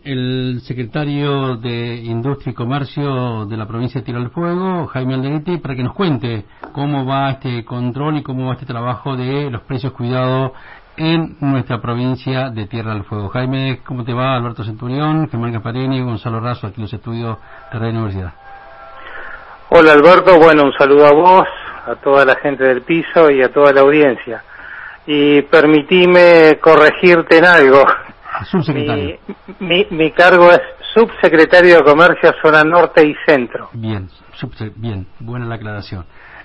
el secretario de Industria y Comercio de la provincia de Tierra del Fuego, Jaime Alderete, para que nos cuente cómo va este control y cómo va este trabajo de los precios cuidados en nuestra provincia de Tierra del Fuego. Jaime, ¿cómo te va? Alberto Centurión, Germán Gasparini y Gonzalo Razo, aquí en los estudios de Radio Universidad. Hola Alberto, bueno, un saludo a vos, a toda la gente del piso y a toda la audiencia. Y permitime corregirte en algo. Subsecretario. Mi cargo es subsecretario de Comercio, Zona Norte y Centro. Bien, bien, buena la aclaración.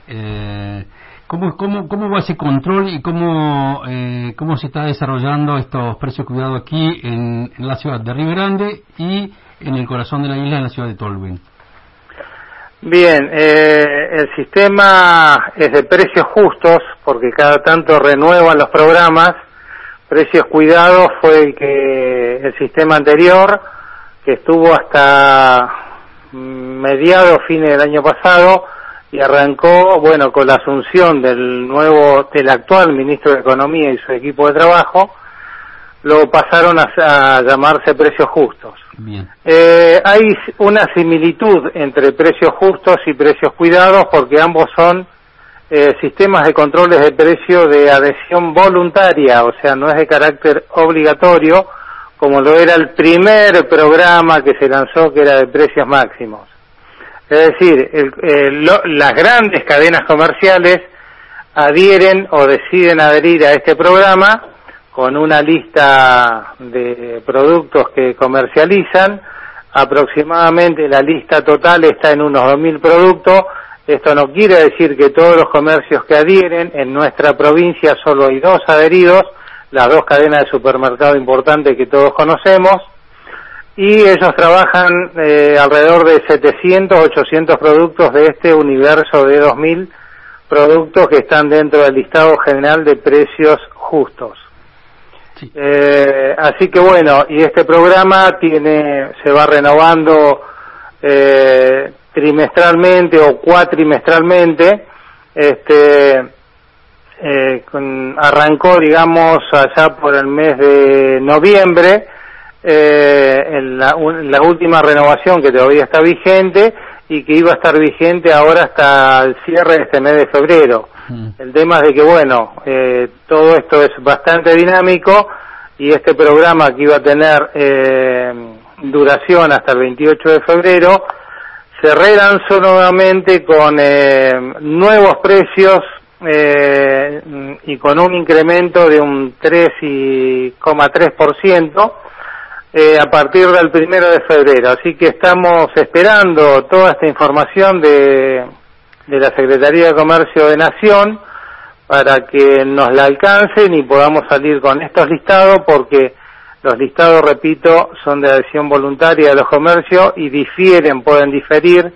¿Cómo va ese control y cómo se está desarrollando estos precios cuidados aquí en la ciudad de Río Grande y en el corazón de la isla, en la ciudad de Tolwyn? Bien, el sistema es de precios justos porque cada tanto renuevan los programas. Precios cuidados fue el sistema anterior, que estuvo hasta mediados, fines del año pasado, y arrancó, bueno, con la asunción del actual ministro de Economía y su equipo de trabajo, lo pasaron a llamarse precios justos. Bien. Hay una similitud entre precios justos y precios cuidados porque ambos son sistemas de controles de precio de adhesión voluntaria, o sea, no es de carácter obligatorio, como lo era el primer programa que se lanzó, que era de precios máximos. Es decir, las grandes cadenas comerciales adhieren o deciden adherir a este programa con una lista de productos que comercializan. Aproximadamente la lista total está en unos 2.000 productos. Esto no quiere decir que todos los comercios que adhieren, en nuestra provincia solo hay 2 adheridos, las 2 cadenas de supermercado importantes que todos conocemos, y ellos trabajan alrededor de 700, 800 productos de este universo de 2.000 productos que están dentro del listado general de precios justos. Sí. Así que bueno, y este programa se va renovando trimestralmente o cuatrimestralmente. Arrancó, digamos, allá por el mes de noviembre, en la última renovación que todavía está vigente y que iba a estar vigente ahora hasta el cierre de este mes de febrero. El tema es de que, bueno, todo esto es bastante dinámico y este programa que iba a tener duración hasta el 28 de febrero se relanzó nuevamente con nuevos precios y con un incremento de un 3,3% a partir del 1 de febrero. Así que estamos esperando toda esta información de la Secretaría de Comercio de Nación para que nos la alcancen y podamos salir con estos listados, porque los listados, repito, son de adhesión voluntaria de los comercios y pueden diferir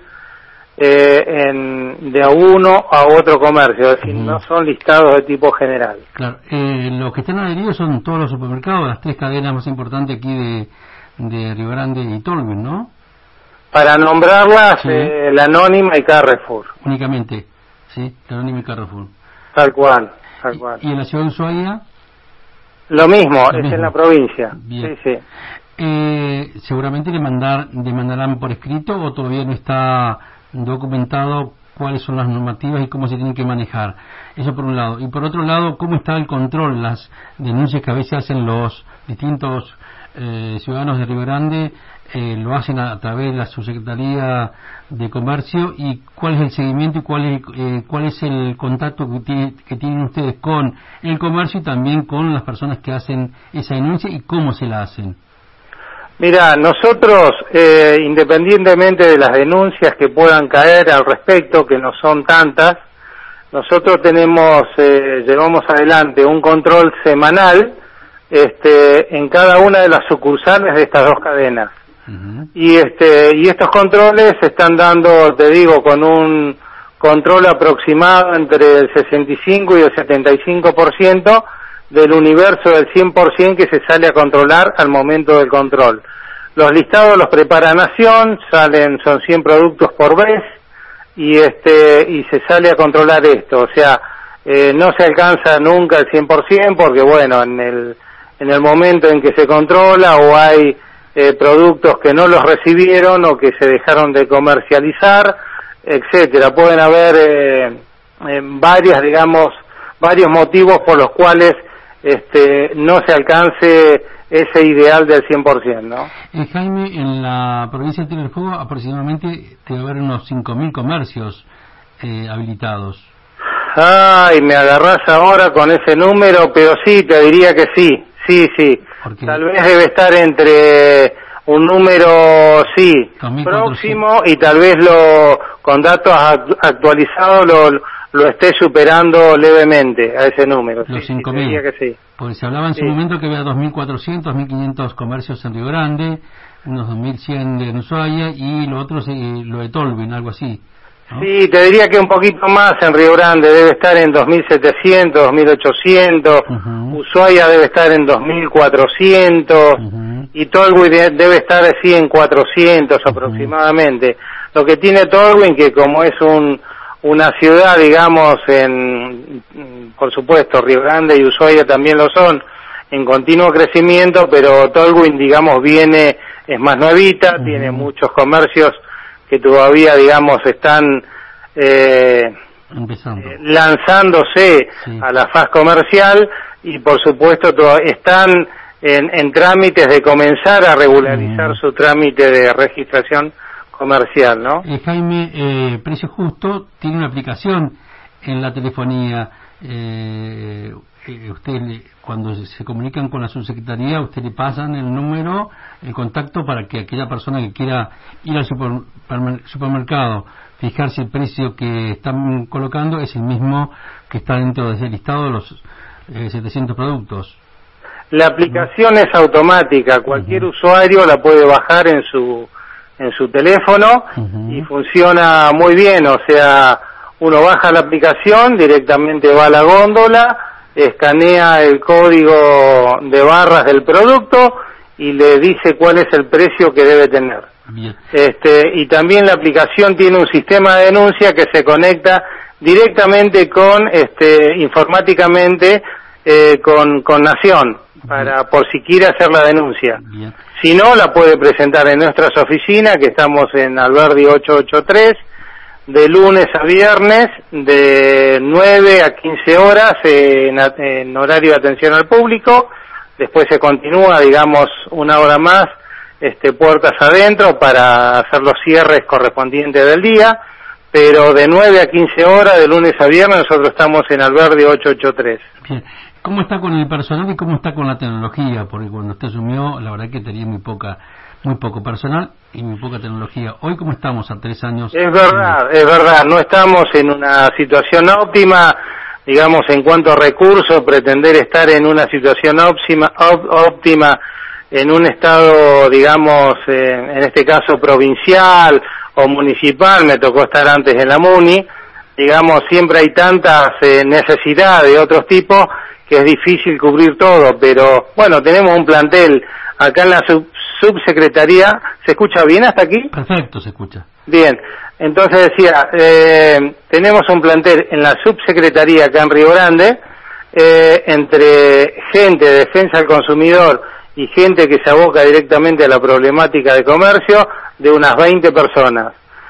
de a uno a otro comercio, es decir, no son listados de tipo general. Claro, los que están adheridos son todos los supermercados, las 3 cadenas más importantes aquí de Río Grande y Tolwyn, ¿no? Para nombrarlas, sí. La Anónima y Carrefour. Únicamente, sí, la Anónima y Carrefour. Tal cual. ¿Y en la ciudad de Ushuaia? Lo mismo, en la provincia. Bien. Sí. Seguramente demandarán por escrito, o todavía no está documentado cuáles son las normativas y cómo se tienen que manejar. Eso por un lado. Y por otro lado, ¿cómo está el control? Las denuncias que a veces hacen los distintos ciudadanos de Río Grande, lo hacen a través de la Subsecretaría de Comercio, y cuál es el seguimiento y cuál es el contacto que tienen ustedes con el comercio y también con las personas que hacen esa denuncia y cómo se la hacen. Mira, nosotros, independientemente de las denuncias que puedan caer al respecto, que no son tantas, nosotros llevamos adelante un control semanal en cada una de las sucursales de estas 2 cadenas. Y estos controles se están dando, te digo, con un control aproximado entre el 65 y el 75% del universo del 100% que se sale a controlar al momento del control. Los listados los prepara Nación, son 100 productos por vez, y se sale a controlar esto. O sea, no se alcanza nunca el 100% porque, bueno, en el momento en que se controla o hay productos que no los recibieron o que se dejaron de comercializar, etcétera. Pueden haber varios motivos por los cuales no se alcance ese ideal del 100%, ¿no? Jaime, en la provincia de Tierra del Fuego aproximadamente debe haber unos 5.000 comercios habilitados. Ay, me agarrás ahora con ese número, pero sí, te diría que sí. Tal vez debe estar entre un número, próximo, y tal vez con datos actualizados lo esté superando levemente a ese número. Los 5.000. Diría que sí. Porque se hablaba en su momento que había 2.400, 2.500 comercios en Río Grande, unos 2.100 de Ushuaia y lo otro lo de Tolwyn, algo así, ¿no? Sí, te diría que un poquito más en Río Grande, debe estar en 2.700, 2.800, Ushuaia debe estar en 2.400, y Tolwyn debe estar así en 400 aproximadamente. Lo que tiene Tolwyn, que como es una ciudad, digamos, por supuesto, Río Grande y Ushuaia también lo son, en continuo crecimiento, pero Tolwyn, digamos, es más nuevita, tiene muchos comercios que todavía, digamos, están lanzándose a la faz comercial, y por supuesto están en trámites de comenzar a regularizar su trámite de registración comercial, ¿no? Jaime, Precio Justo tiene una aplicación en la telefonía. Usted, cuando se comunican con la subsecretaría, usted le pasan el número, el contacto, para que aquella persona que quiera ir al supermercado, fijar si el precio que están colocando es el mismo que está dentro de ese listado de los 700 productos. La aplicación es automática, cualquier usuario la puede bajar en su teléfono y funciona muy bien. O sea, uno baja la aplicación, directamente va a la góndola, escanea el código de barras del producto y le dice cuál es el precio que debe tener. Bien. Y también la aplicación tiene un sistema de denuncia que se conecta directamente informáticamente con Nación, por si quiere hacer la denuncia. Bien. Si no, la puede presentar en nuestras oficinas, que estamos en Alberdi 883, de lunes a viernes, de 9 a 15 horas en horario de atención al público. Después se continúa, digamos, una hora más, puertas adentro, para hacer los cierres correspondientes del día, pero de 9 a 15 horas, de lunes a viernes, nosotros estamos en Alberdi 883. Bien. ¿Cómo está con el personal y cómo está con la tecnología? Porque cuando usted asumió, la verdad que tenía muy poco personal y muy poca tecnología. Hoy, ¿cómo estamos a 3 años? Es verdad, no estamos en una situación óptima, digamos, en cuanto a recursos. Pretender estar en una situación óptima en un estado, digamos, en este caso provincial o municipal, me tocó estar antes en la MUNI, digamos, siempre hay tantas necesidades de otros tipos que es difícil cubrir todo, pero bueno, tenemos un plantel acá en la subsecretaría. ¿Se escucha bien hasta aquí? Perfecto, se escucha. Bien, entonces decía, tenemos un plantel en la subsecretaría acá en Río Grande, entre gente de defensa del consumidor y gente que se aboca directamente a la problemática de comercio, de unas 20 personas.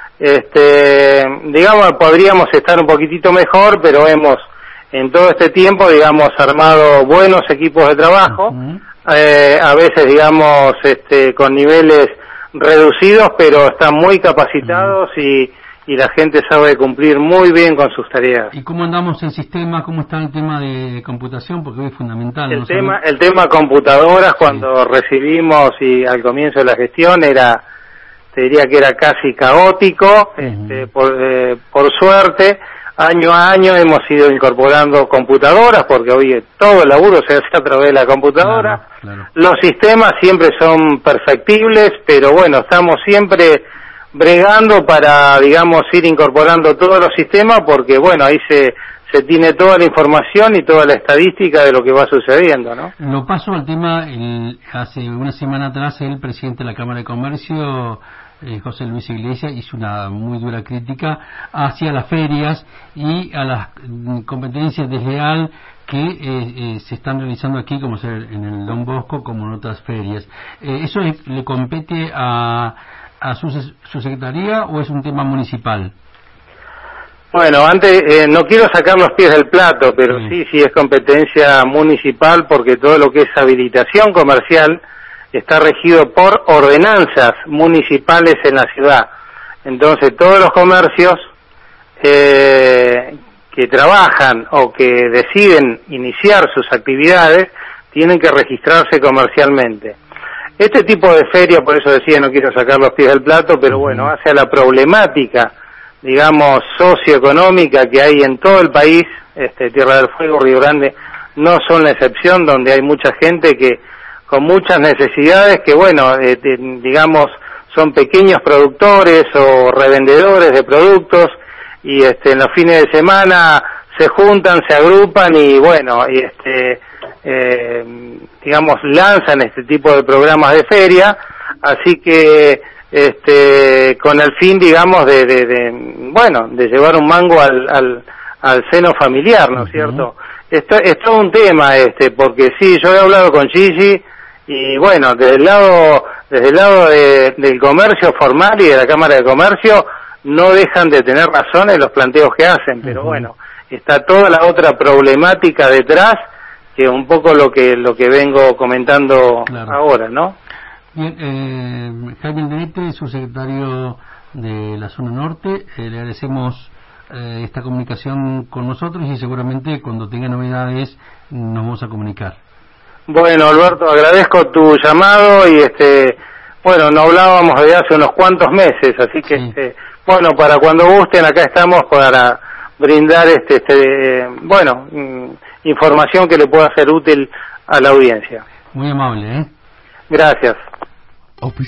Digamos, podríamos estar un poquitito mejor, pero hemos en todo este tiempo, digamos, armado buenos equipos de trabajo, a veces, digamos, con niveles reducidos, pero están muy capacitados y la gente sabe cumplir muy bien con sus tareas. ¿Y cómo andamos en sistema? ¿Cómo está el tema de computación? Porque hoy es fundamental. El tema computadoras, cuando recibimos y al comienzo de la gestión, te diría que era casi caótico. Por suerte, año a año hemos ido incorporando computadoras, porque hoy todo el laburo se hace a través de la computadora. Claro. Los sistemas siempre son perfectibles, pero bueno, estamos siempre bregando para, digamos, ir incorporando todos los sistemas, porque bueno, ahí se tiene toda la información y toda la estadística de lo que va sucediendo, ¿no? Lo paso al tema, hace una semana atrás el presidente de la Cámara de Comercio José Luis Iglesias hizo una muy dura crítica hacia las ferias y a la competencia desleal que se están realizando aquí, como en el Don Bosco, como en otras ferias. ¿Eso le compete a su secretaría o es un tema municipal? Bueno, antes no quiero sacar los pies del plato, pero sí es competencia municipal, porque todo lo que es habilitación comercial está regido por ordenanzas municipales en la ciudad. Entonces todos los comercios que trabajan o que deciden iniciar sus actividades tienen que registrarse comercialmente. Este tipo de feria, por eso decía, no quiero sacar los pies del plato, pero bueno, hacia la problemática, digamos, socioeconómica que hay en todo el país. Tierra del Fuego, Río Grande no son la excepción, donde hay mucha gente que con muchas necesidades, que bueno, digamos, son pequeños productores o revendedores de productos, y en los fines de semana se juntan, se agrupan y bueno, digamos, lanzan este tipo de programas de feria, así que con el fin, digamos, de llevar un mango al seno familiar, ¿no es cierto? Esto es todo un tema, porque sí, yo he hablado con Gigi, y bueno, desde el lado del comercio formal y de la Cámara de Comercio no dejan de tener razón en los planteos que hacen, pero bueno, está toda la otra problemática detrás, que es un poco lo que vengo comentando ahora, ¿no? Bien, Jaime Alderete, subsecretario de la zona norte, le agradecemos esta comunicación con nosotros, y seguramente cuando tenga novedades nos vamos a comunicar. Bueno, Alberto, agradezco tu llamado, y bueno, no hablábamos de hace unos cuantos meses, así que bueno, para cuando gusten, acá estamos para brindar bueno, información que le pueda ser útil a la audiencia. Muy amable, Gracias.